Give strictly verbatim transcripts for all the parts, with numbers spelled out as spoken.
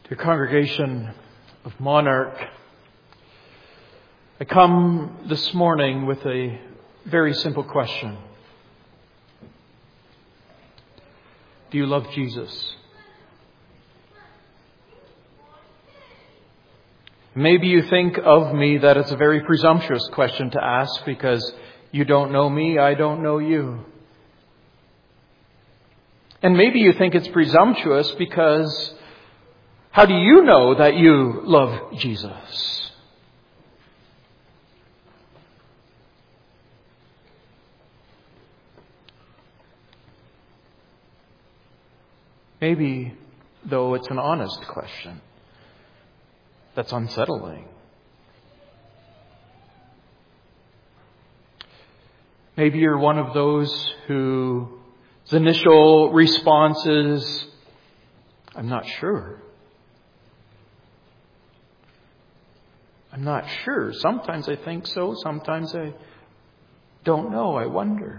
Dear congregation of Monarch, I come this morning with a very simple question. Do you love Jesus? Maybe you think of me that it's a very presumptuous question to ask because you don't know me, I don't know you. And maybe you think it's presumptuous because how do you know that you love Jesus? Maybe, though, it's an honest question that's unsettling. Maybe you're one of those whose initial response is, I'm not sure. I'm not sure. Sometimes I think so. Sometimes I don't know. I wonder.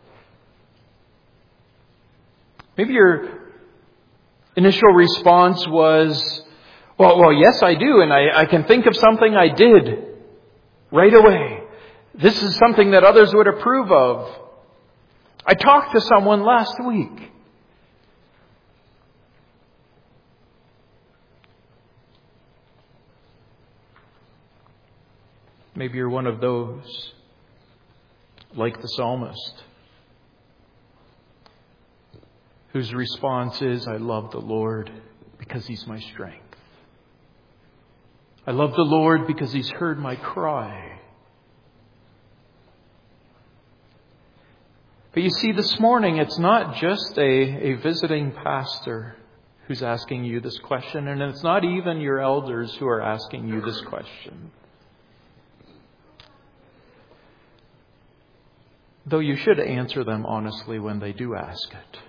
Maybe your initial response was, well, well, yes, I do. And I, I can think of something I did right away. This is something that others would approve of. I talked to someone last week. Maybe you're one of those, like the psalmist, whose response is, I love the Lord because He's my strength. I love the Lord because He's heard my cry. But you see, this morning, it's not just a, a visiting pastor who's asking you this question, and it's not even your elders who are asking you this question. Though you should answer them honestly when they do ask it.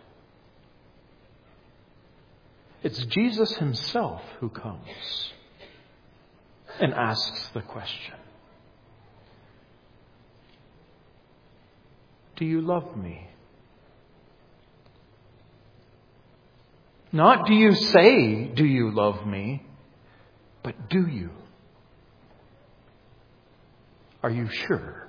It's Jesus Himself who comes and asks the question. Do you love me? Not do you say, do you love me? But do you? Are you sure?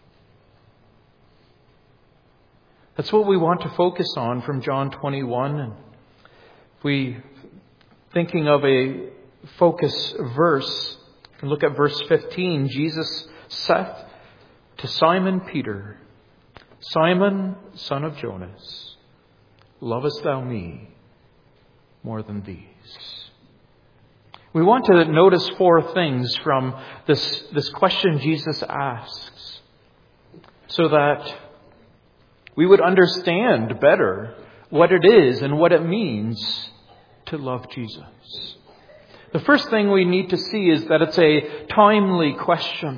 That's what we want to focus on from John twenty-one. And if we, thinking of a focus verse, we can look at verse fifteen. Jesus saith to Simon Peter, Simon, son of Jonas, lovest thou me more than these? We want to notice four things from this, this question Jesus asks, so that we would understand better what it is and what it means to love Jesus. The first thing we need to see is that it's a timely question.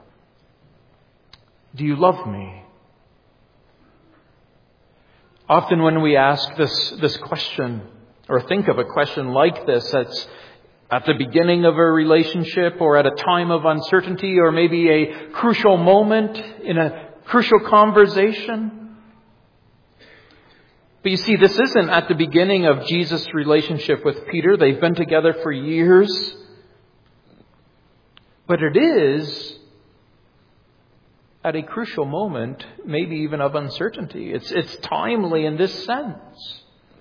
Do you love me? Often when we ask this, this question, or think of a question like this, that's at the beginning of a relationship or at a time of uncertainty or maybe a crucial moment in a crucial conversation. But you see, this isn't at the beginning of Jesus' relationship with Peter. They've been together for years. But it is at a crucial moment, maybe even of uncertainty. It's, it's timely in this sense.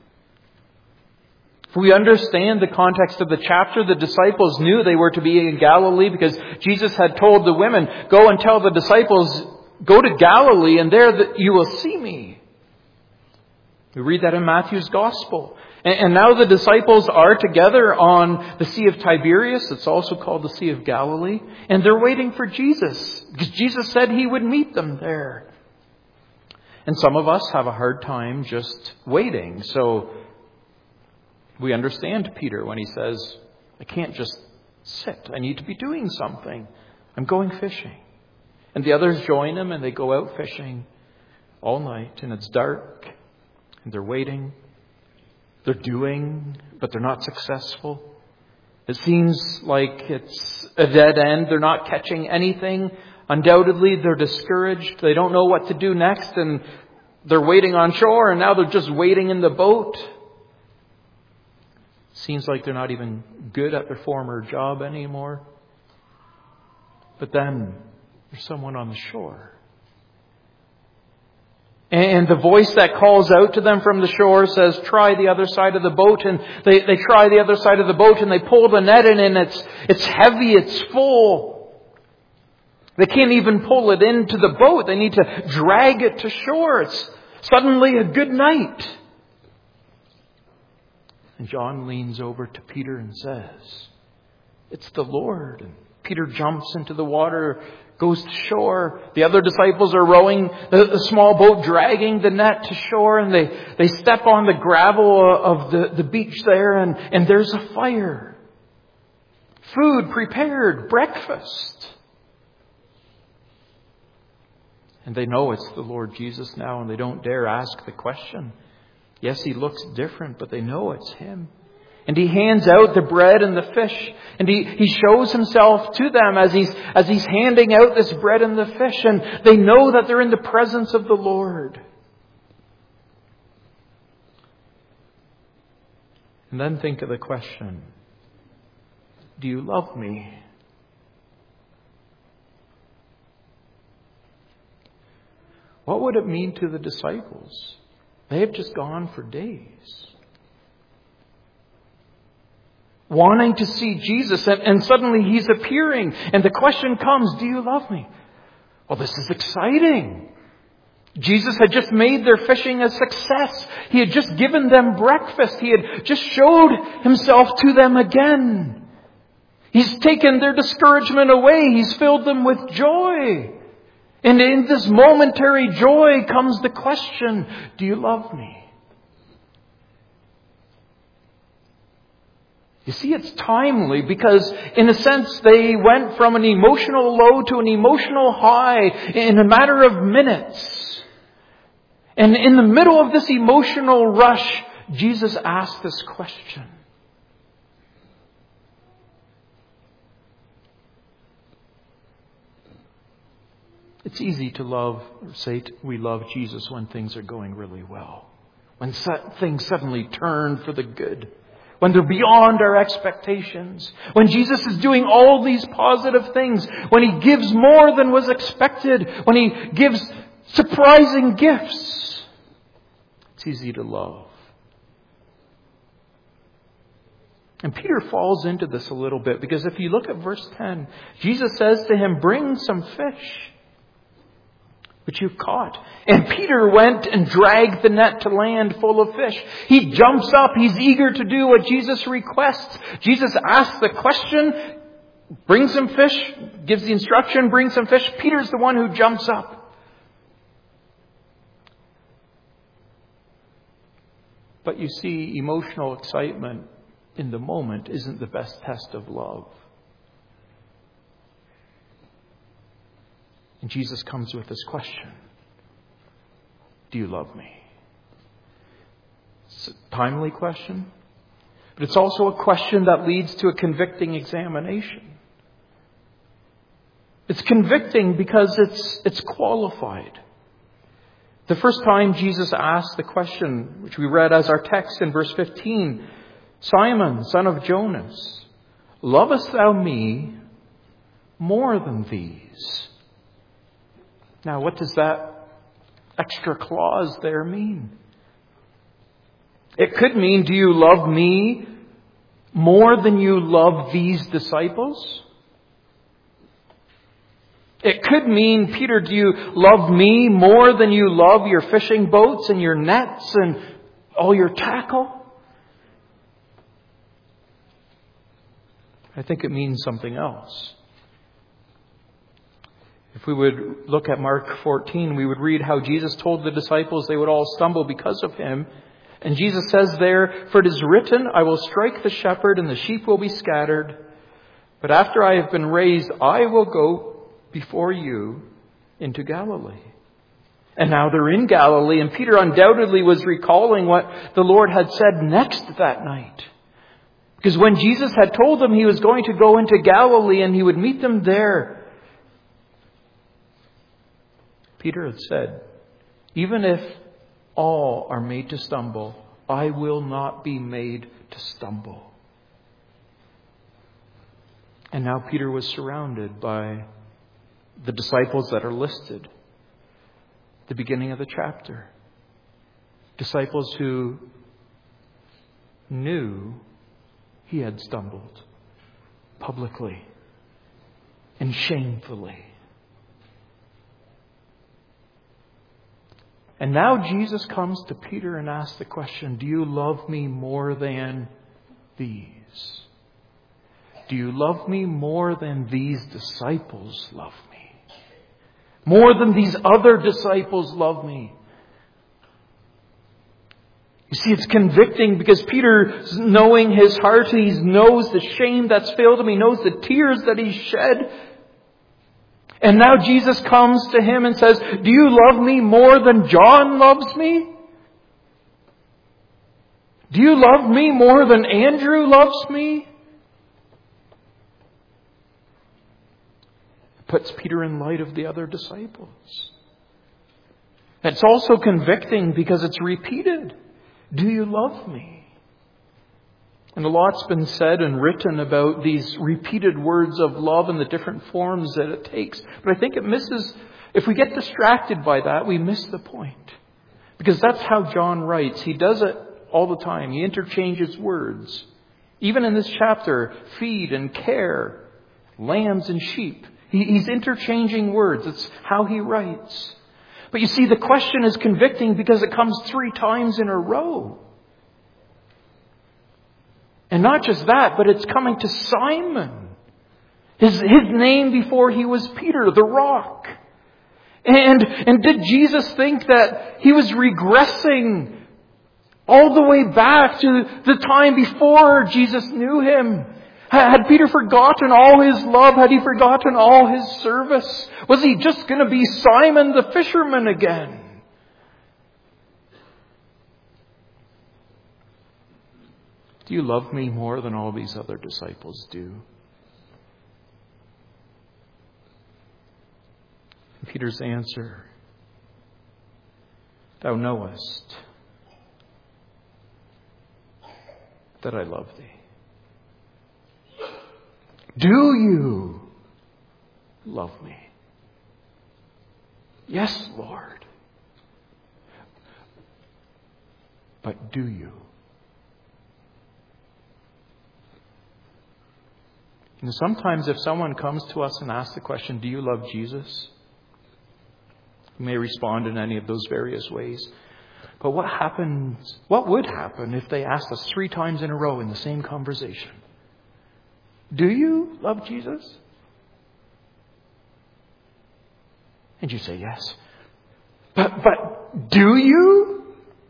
If we understand the context of the chapter, the disciples knew they were to be in Galilee because Jesus had told the women, go and tell the disciples, go to Galilee and there you will see me. We read that in Matthew's Gospel. And, and now the disciples are together on the Sea of Tiberias. It's also called the Sea of Galilee. And they're waiting for Jesus, because Jesus said He would meet them there. And some of us have a hard time just waiting. So we understand Peter when he says, I can't just sit. I need to be doing something. I'm going fishing. And the others join him and they go out fishing all night. And it's dark. And they're waiting. They're doing, but they're not successful. It seems like it's a dead end. They're not catching anything. Undoubtedly, they're discouraged. They don't know what to do next. And they're waiting on shore. And now they're just waiting in the boat. Seems like they're not even good at their former job anymore. But then there's someone on the shore. And the voice that calls out to them from the shore says, try the other side of the boat. And they, they try the other side of the boat and they pull the net in and it's, it's heavy, it's full. They can't even pull it into the boat. They need to drag it to shore. It's suddenly a good night. And John leans over to Peter and says, it's the Lord. And Peter jumps into the water, goes to shore. The other disciples are rowing the, the small boat, dragging the net to shore. And they, they step on the gravel of the, the beach there and, and there's a fire. Food prepared, breakfast. And they know it's the Lord Jesus now and they don't dare ask the question. Yes, He looks different, but they know it's Him. And He hands out the bread and the fish. And he, he shows Himself to them as he's, as he's handing out this bread and the fish. And they know that they're in the presence of the Lord. And then think of the question, do you love me? What would it mean to the disciples? They have just gone for days, wanting to see Jesus, and, and suddenly He's appearing. And the question comes, do you love me? Well, this is exciting. Jesus had just made their fishing a success. He had just given them breakfast. He had just showed Himself to them again. He's taken their discouragement away. He's filled them with joy. And in this momentary joy comes the question, do you love me? You see, it's timely because in a sense they went from an emotional low to an emotional high in a matter of minutes. And in the middle of this emotional rush, Jesus asked this question. It's easy to love, or say we love Jesus when things are going really well. When things suddenly turn for the good. When they're beyond our expectations. When Jesus is doing all these positive things. When He gives more than was expected. When He gives surprising gifts. It's easy to love. And Peter falls into this a little bit. Because if you look at verse ten, Jesus says to him, bring some fish, which you've caught. And Peter went and dragged the net to land full of fish. He jumps up. He's eager to do what Jesus requests. Jesus asks the question, bring some fish, gives the instruction, bring some fish. Peter's the one who jumps up. But you see, emotional excitement in the moment isn't the best test of love. And Jesus comes with this question. Do you love me? It's a timely question. But it's also a question that leads to a convicting examination. It's convicting because it's, it's qualified. The first time Jesus asked the question, which we read as our text in verse fifteen, Simon, son of Jonas, lovest thou me more than these? Now, what does that extra clause there mean? It could mean, do you love me more than you love these disciples? It could mean, Peter, do you love me more than you love your fishing boats and your nets and all your tackle? I think it means something else. If we would look at Mark fourteen, we would read how Jesus told the disciples they would all stumble because of Him. And Jesus says there, for it is written, I will strike the shepherd and the sheep will be scattered. But after I have been raised, I will go before you into Galilee. And now they're in Galilee, and Peter undoubtedly was recalling what the Lord had said next that night. Because when Jesus had told them He was going to go into Galilee and He would meet them there, Peter had said, even if all are made to stumble, I will not be made to stumble. And now Peter was surrounded by the disciples that are listed at the beginning of the chapter. Disciples who knew he had stumbled publicly and shamefully. And now Jesus comes to Peter and asks the question, do you love me more than these? Do you love me more than these disciples love me? More than these other disciples love me? You see, it's convicting because Peter, knowing his heart, he knows the shame that's filled him. He knows the tears that he shed. And now Jesus comes to him and says, do you love me more than John loves me? Do you love me more than Andrew loves me? It puts Peter in light of the other disciples. It's also convicting because it's repeated. Do you love me? And a lot's been said and written about these repeated words of love and the different forms that it takes. But I think it misses, if we get distracted by that, we miss the point. Because that's how John writes. He does it all the time. He interchanges words. Even in this chapter, feed and care, lambs and sheep. He, he's interchanging words. It's how he writes. But you see, the question is convicting because it comes three times in a row. And not just that, but it's coming to Simon. His, his name before he was Peter, the rock. And, and did Jesus think that he was regressing all the way back to the time before Jesus knew him? Had Peter forgotten all his love? Had he forgotten all his service? Was he just going to be Simon the fisherman again? Do you love me more than all these other disciples do? And Peter's answer, thou knowest that I love thee. Do you love me? Yes, Lord. But do you? You know, sometimes if someone comes to us and asks the question, do you love Jesus? We may respond in any of those various ways. But what happens, what would happen if they asked us three times in a row in the same conversation? Do you love Jesus? And you say yes. But, but do you?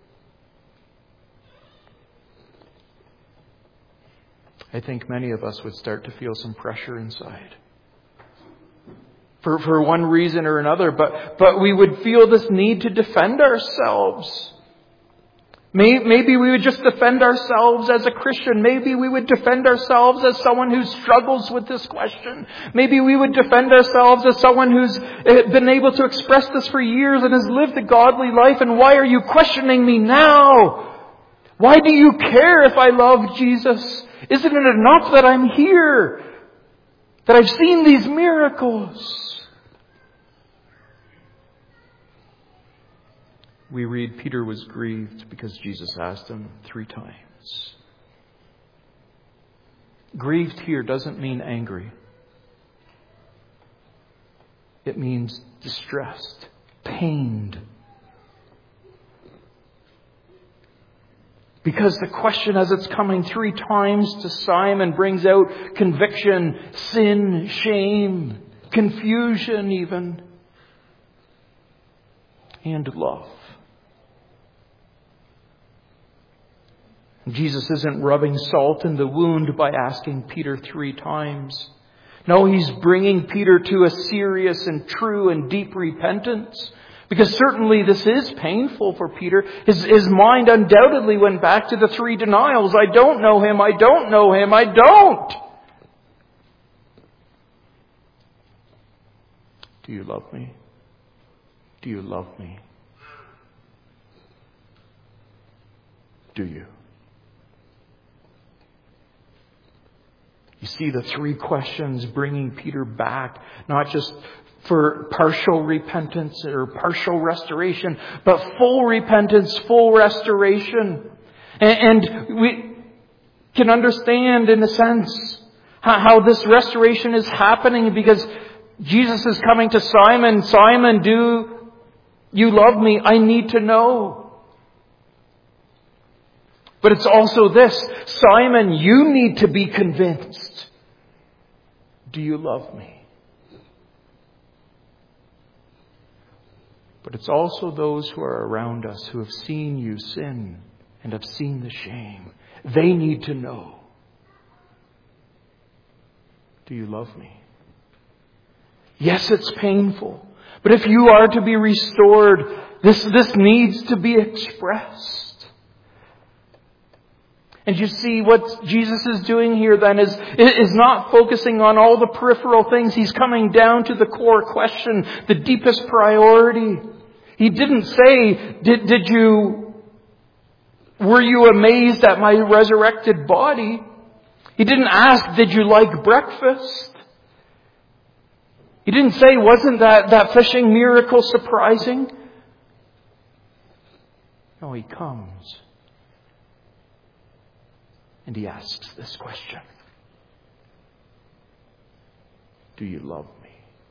I think many of us would start to feel some pressure inside. For, for one reason or another, but, but we would feel this need to defend ourselves. Maybe we would just defend ourselves as a Christian. Maybe we would defend ourselves as someone who struggles with this question. Maybe we would defend ourselves as someone who's been able to express this for years and has lived a godly life. And why are you questioning me now? Why do you care if I love Jesus? Isn't it enough that I'm here? That I've seen these miracles? We read Peter was grieved because Jesus asked him three times. Grieved here doesn't mean angry. It means distressed, pained. Because the question as it's coming three times to Simon brings out conviction, sin, shame, confusion even, and love. Jesus isn't rubbing salt in the wound by asking Peter three times. No, he's bringing Peter to a serious and true and deep repentance. Because certainly this is painful for Peter. His, his mind undoubtedly went back to the three denials. I don't know him, I don't know him, I don't. Do you love me? Do you love me? Do you? You see the three questions bringing Peter back, not just for partial repentance or partial restoration, but full repentance, full restoration. And, and we can understand, in a sense, how, how this restoration is happening, because Jesus is coming to Simon. Simon, do you love me? I need to know. But it's also this: Simon, you need to be convinced. Do you love me? But it's also those who are around us who have seen you sin and have seen the shame. They need to know. Do you love me? Yes, it's painful. But if you are to be restored, this, this needs to be expressed. And you see, what Jesus is doing here then is, is not focusing on all the peripheral things. He's coming down to the core question, the deepest priority. He didn't say, did, did you, were you amazed at my resurrected body? He didn't ask, did you like breakfast? He didn't say, wasn't that, that fishing miracle surprising? No, he comes. And he asks this question: do you love me?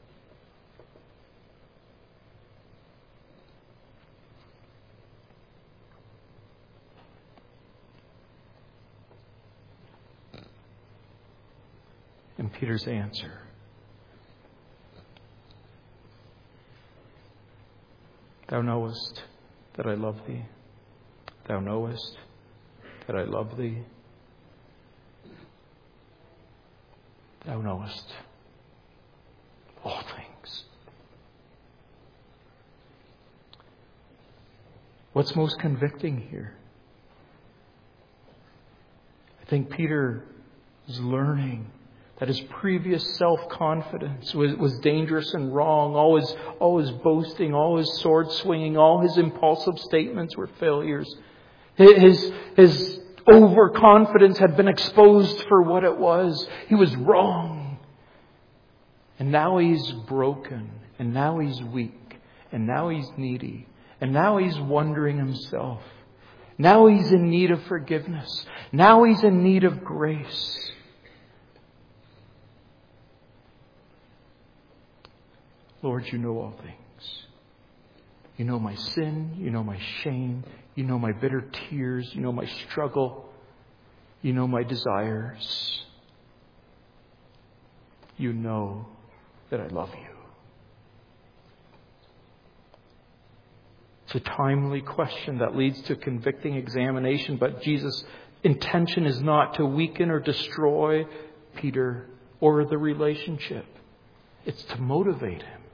And Peter's answer: Thou knowest that I love thee. Thou knowest that I love thee. Thou knowest all things. What's most convicting here? I think Peter is learning that his previous self-confidence was, was dangerous and wrong. All his, all his boasting, all his sword swinging, all his impulsive statements were failures. His, his overconfidence had been exposed for what it was. He was wrong. And now he's broken. And now he's weak. And now he's needy. And now he's wondering himself. Now he's in need of forgiveness. Now he's in need of grace. Lord, you know all things. You know my sin. You know my shame. You know my bitter tears. You know my struggle. You know my desires. You know that I love you. It's a timely question that leads to convicting examination, but Jesus' intention is not to weaken or destroy Peter or the relationship. It's to motivate him.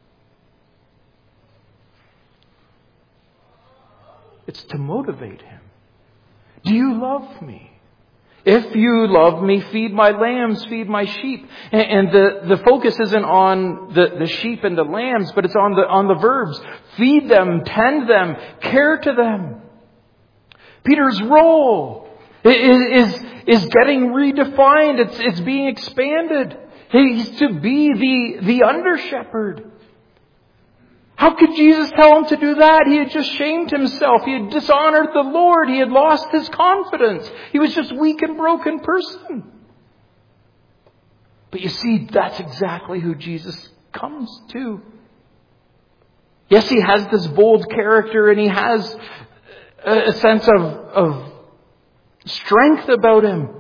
It's to motivate him. Do you love me? If you love me, feed my lambs, feed my sheep. And, and the, the focus isn't on the, the sheep and the lambs, but it's on the, on the verbs. Feed them, tend them, care to them. Peter's role is, is, is getting redefined. It's, it's being expanded. He's to be the, the under-shepherd. How could Jesus tell him to do that? He had just shamed himself. He had dishonored the Lord. He had lost his confidence. He was just a weak and broken person. But you see, that's exactly who Jesus comes to. Yes, he has this bold character and he has a sense of, of strength about him.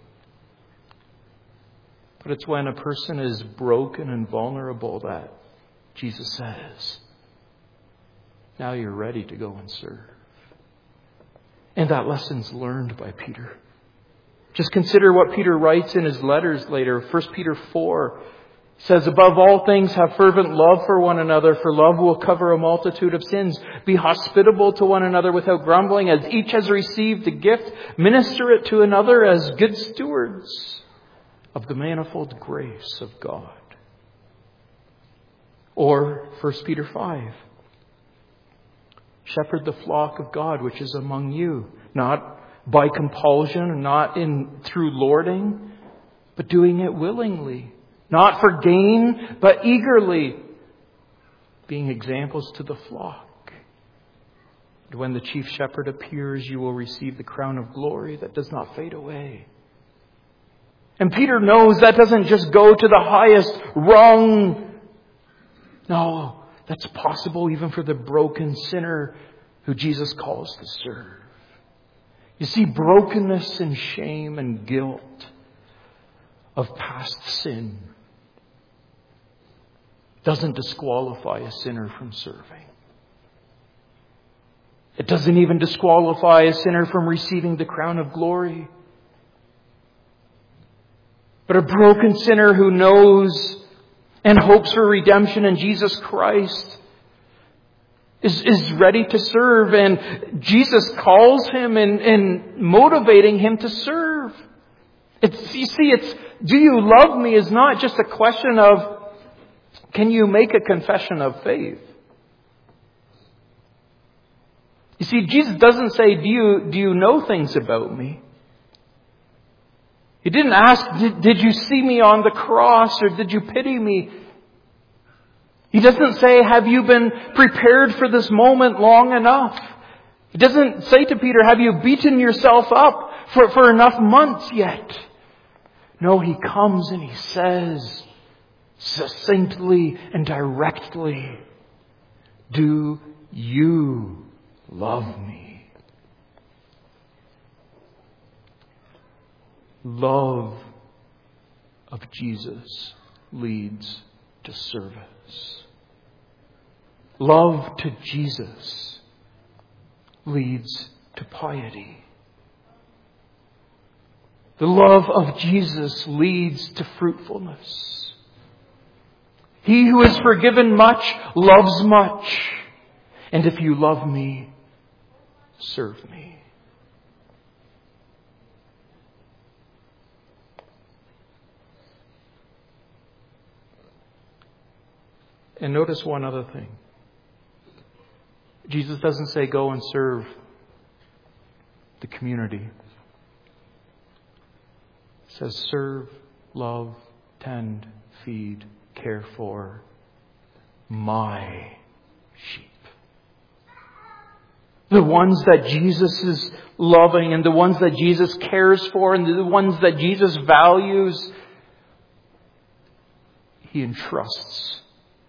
But it's when a person is broken and vulnerable that Jesus says, now you're ready to go and serve. And that lesson's learned by Peter. Just consider what Peter writes in his letters later. First Peter four says, above all things, have fervent love for one another, for love will cover a multitude of sins. Be hospitable to one another without grumbling. As each has received a gift, minister it to another as good stewards of the manifold grace of God. Or First Peter five. Shepherd the flock of God which is among you, not by compulsion, not in through lording, but doing it willingly, not for gain, but eagerly, being examples to the flock. And when the chief shepherd appears, you will receive the crown of glory that does not fade away. And Peter knows that doesn't just go to the highest rung. No, that's possible even for the broken sinner who Jesus calls to serve. You see, brokenness and shame and guilt of past sin doesn't disqualify a sinner from serving. It doesn't even disqualify a sinner from receiving the crown of glory. But a broken sinner who knows and hopes for redemption in Jesus Christ is, is ready to serve. And Jesus calls him and, and motivating him to serve. It's, you see, it's, do you love me is not just a question of, can you make a confession of faith? You see, Jesus doesn't say, do you, do you know things about me? He didn't ask, did, did you see me on the cross or did you pity me? He doesn't say, have you been prepared for this moment long enough? He doesn't say to Peter, have you beaten yourself up for, for enough months yet? No, he comes and he says succinctly and directly, do you love me? Love of Jesus leads to service. Love to Jesus leads to piety. The love of Jesus leads to fruitfulness. He who is forgiven much loves much. And if you love me, serve me. And notice one other thing. Jesus doesn't say go and serve the community. He says serve, love, tend, feed, care for my sheep. The ones that Jesus is loving and the ones that Jesus cares for and the ones that Jesus values, He entrusts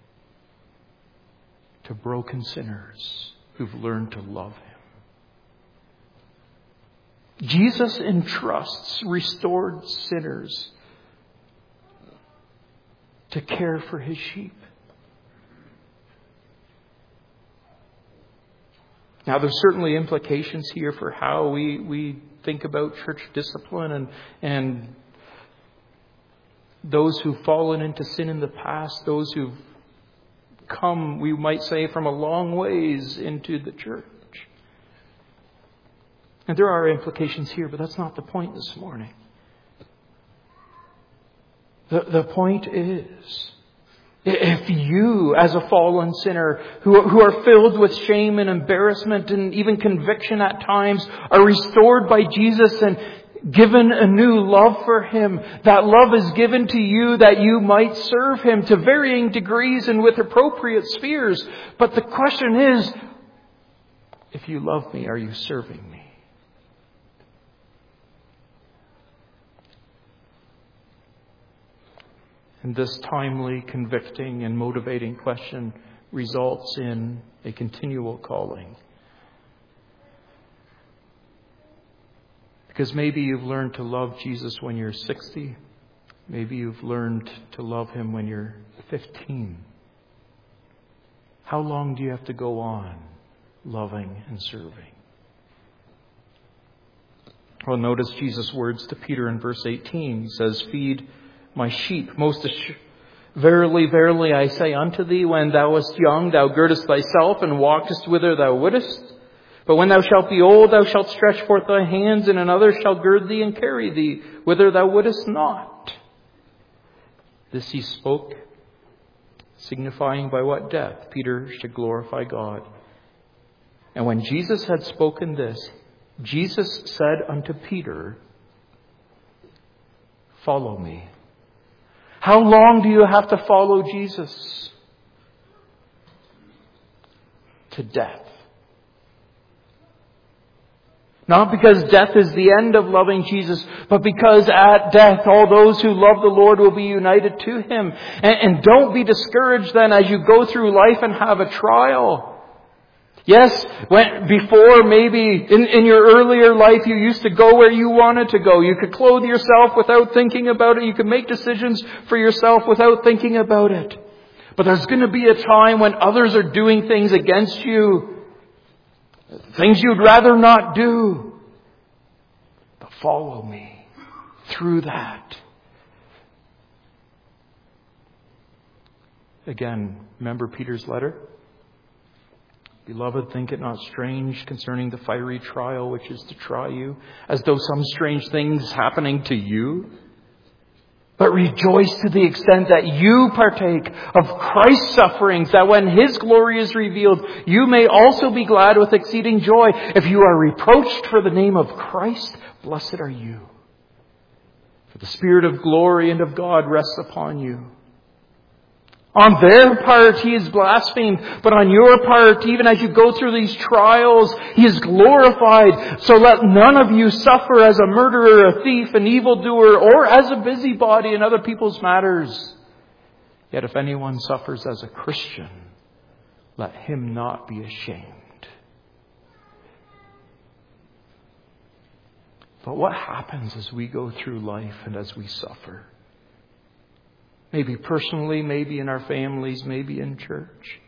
to broken sinners who've learned to love Him. Jesus entrusts restored sinners to care for His sheep. Now, there's certainly implications here for how we, we think about church discipline and, and those who've fallen into sin in the past, those who've come, we might say, from a long ways into the church. And there are implications here, but that's not the point this morning. The, the point is, if you, as a fallen sinner, who, who are filled with shame and embarrassment and even conviction at times, are restored by Jesus and given a new love for Him, that love is given to you that you might serve Him to varying degrees and with appropriate spheres. But the question is, if you love me, are you serving me? And this timely, convicting, and motivating question results in a continual calling. Because maybe you've learned to love Jesus when you're sixty. Maybe you've learned to love Him when you're fifteen. How long do you have to go on loving and serving? Well, notice Jesus' words to Peter in verse eighteen. He says, feed my sheep. Most assuredly, verily, verily, I say unto thee, when thou wast young, thou girdest thyself and walkest whither thou wouldest. But when thou shalt be old, thou shalt stretch forth thy hands, and another shall gird thee and carry thee whither thou wouldest not. This he spoke, signifying by what death Peter should glorify God. And when Jesus had spoken this, Jesus said unto Peter, follow me. How long do you have to follow Jesus? To death. Not because death is the end of loving Jesus, but because at death all those who love the Lord will be united to Him. And, and don't be discouraged then as you go through life and have a trial. Yes, when, before maybe in, in your earlier life you used to go where you wanted to go. You could clothe yourself without thinking about it. You could make decisions for yourself without thinking about it. But there's going to be a time when others are doing things against you. Things you'd rather not do. But follow me through that. Again, remember Peter's letter? Beloved, think it not strange concerning the fiery trial which is to try you, as though some strange things happening to you. But rejoice to the extent that you partake of Christ's sufferings, that when His glory is revealed, you may also be glad with exceeding joy. If you are reproached for the name of Christ, blessed are you. For the Spirit of glory and of God rests upon you. On their part, He is blasphemed, but on your part, even as you go through these trials, He is glorified. So let none of you suffer as a murderer, a thief, an evildoer, or as a busybody in other people's matters. Yet if anyone suffers as a Christian, let him not be ashamed. But what happens as we go through life and as we suffer? Maybe personally, maybe in our families, maybe in church.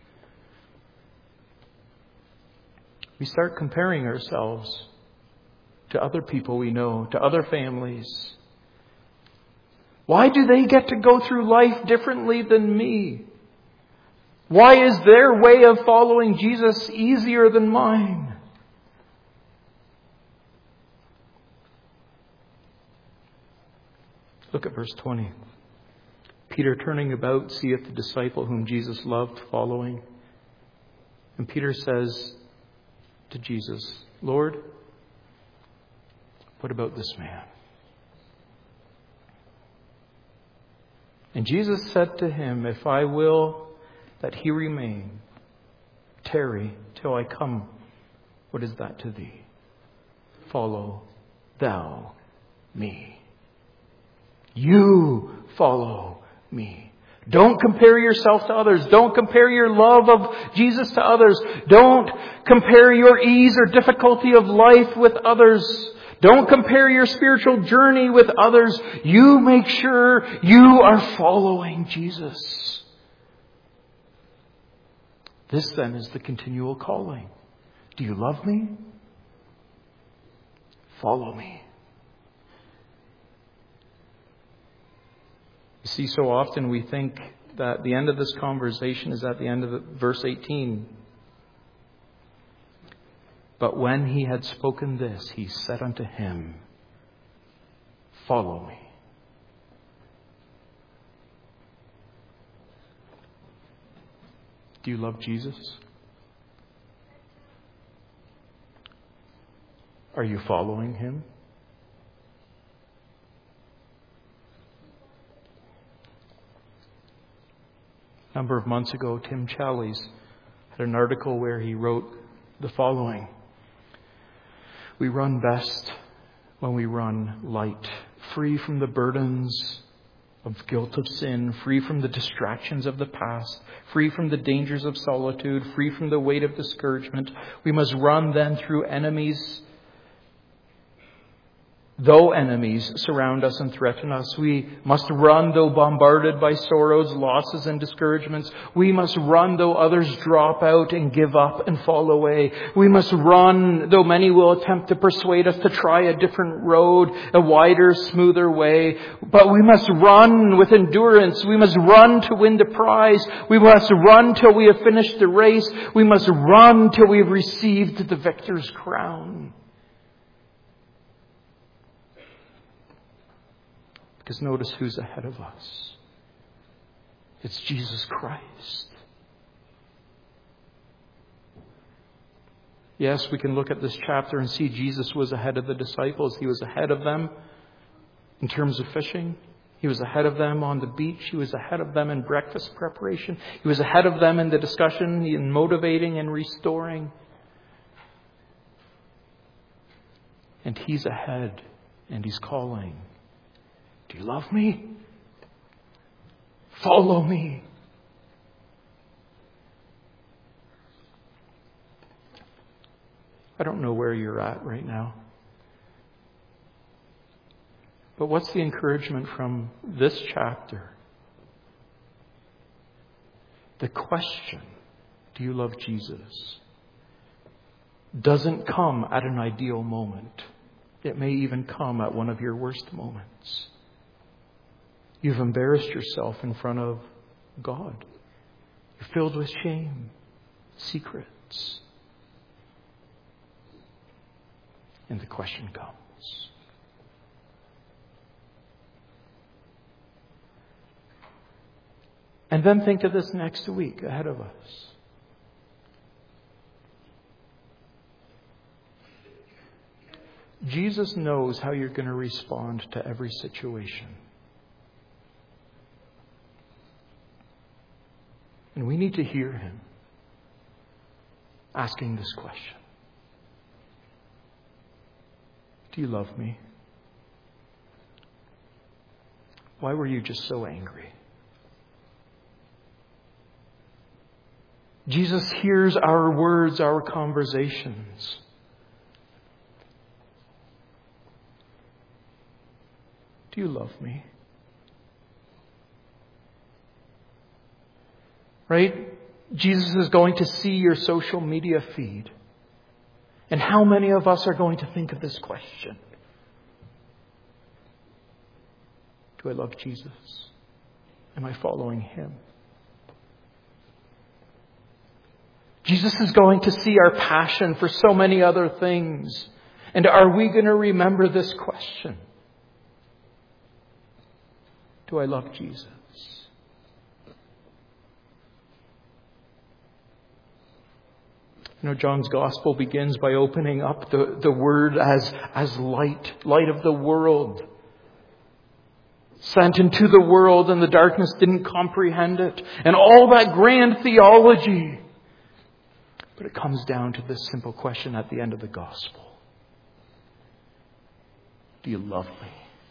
We start comparing ourselves to other people we know, to other families. Why do they get to go through life differently than me? Why is their way of following Jesus easier than mine? Look at verse twenty. Peter, turning about, seeth the disciple whom Jesus loved following. And Peter says to Jesus, Lord, what about this man? And Jesus said to him, if I will that he remain, tarry till I come, what is that to thee? Follow thou me. You follow me. Don't compare yourself to others. Don't compare your love of Jesus to others. Don't compare your ease or difficulty of life with others. Don't compare your spiritual journey with others. You make sure you are following Jesus. This then is the continual calling. Do you love me? Follow me. You see, so often we think that the end of this conversation is at the end of the, verse eighteen. But when he had spoken this, he said unto him, follow me. Do you love Jesus? Are you following Him? A number of months ago, Tim Challies had an article where he wrote the following. We run best when we run light, free from the burdens of guilt of sin, free from the distractions of the past, free from the dangers of solitude, free from the weight of discouragement. We must run then through enemies. Though enemies surround us and threaten us, we must run though bombarded by sorrows, losses, and discouragements. We must run though others drop out and give up and fall away. We must run though many will attempt to persuade us to try a different road, a wider, smoother way. But we must run with endurance. We must run to win the prize. We must run till we have finished the race. We must run till we have received the victor's crown. Because notice who's ahead of us. It's Jesus Christ. Yes, we can look at this chapter and see Jesus was ahead of the disciples. He was ahead of them in terms of fishing. He was ahead of them on the beach. He was ahead of them in breakfast preparation. He was ahead of them in the discussion, in motivating and restoring. And He's ahead and He's calling. Do you love me? Follow me. I don't know where you're at right now. But what's the encouragement from this chapter? The question, do you love Jesus, doesn't come at an ideal moment. It may even come at one of your worst moments. You've embarrassed yourself in front of God. You're filled with shame, secrets. And the question comes. And then think of this next week ahead of us. Jesus knows how you're going to respond to every situation. And we need to hear Him asking this question. Do you love me? Why were you just so angry? Jesus hears our words, our conversations. Do you love me? Right? Jesus is going to see your social media feed. And how many of us are going to think of this question? Do I love Jesus? Am I following Him? Jesus is going to see our passion for so many other things. And are we going to remember this question? Do I love Jesus? You know, John's Gospel begins by opening up the, the Word as, as light, light of the world. Sent into the world and the darkness didn't comprehend it. And all that grand theology. But it comes down to this simple question at the end of the Gospel. Do you love me?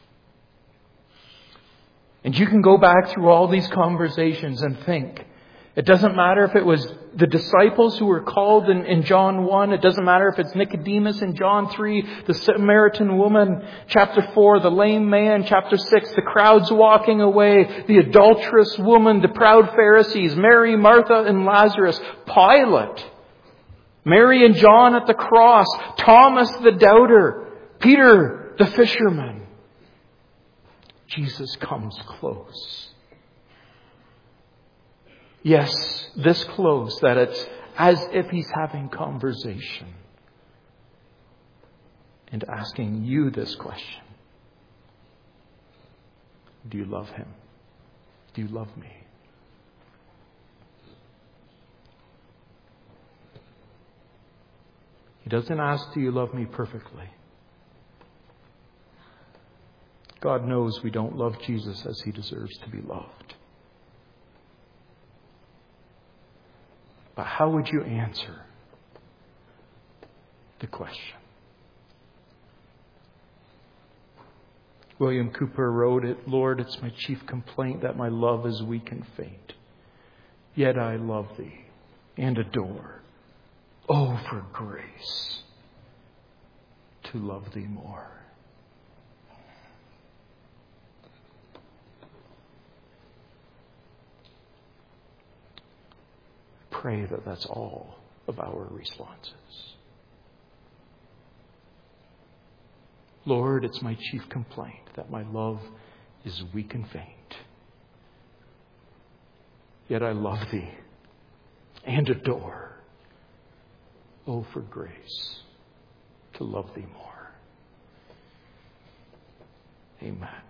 And you can go back through all these conversations and think. It doesn't matter if it was the disciples who were called in, in John one. It doesn't matter if it's Nicodemus in John three, the Samaritan woman, chapter four, the lame man, chapter six, the crowds walking away, the adulterous woman, the proud Pharisees, Mary, Martha, and Lazarus, Pilate, Mary and John at the cross, Thomas the doubter, Peter the fisherman. Jesus comes close. Yes, this close that it's as if He's having conversation and asking you this question. Do you love Him? Do you love me? He doesn't ask, do you love me perfectly? God knows we don't love Jesus as He deserves to be loved. But how would you answer the question? William Cooper wrote it, Lord, it's my chief complaint that my love is weak and faint. Yet I love Thee and adore. Oh, for grace to love Thee more. Pray that that's all of our responses. Lord, it's my chief complaint that my love is weak and faint. Yet I love Thee and adore. Oh, for grace to love Thee more. Amen.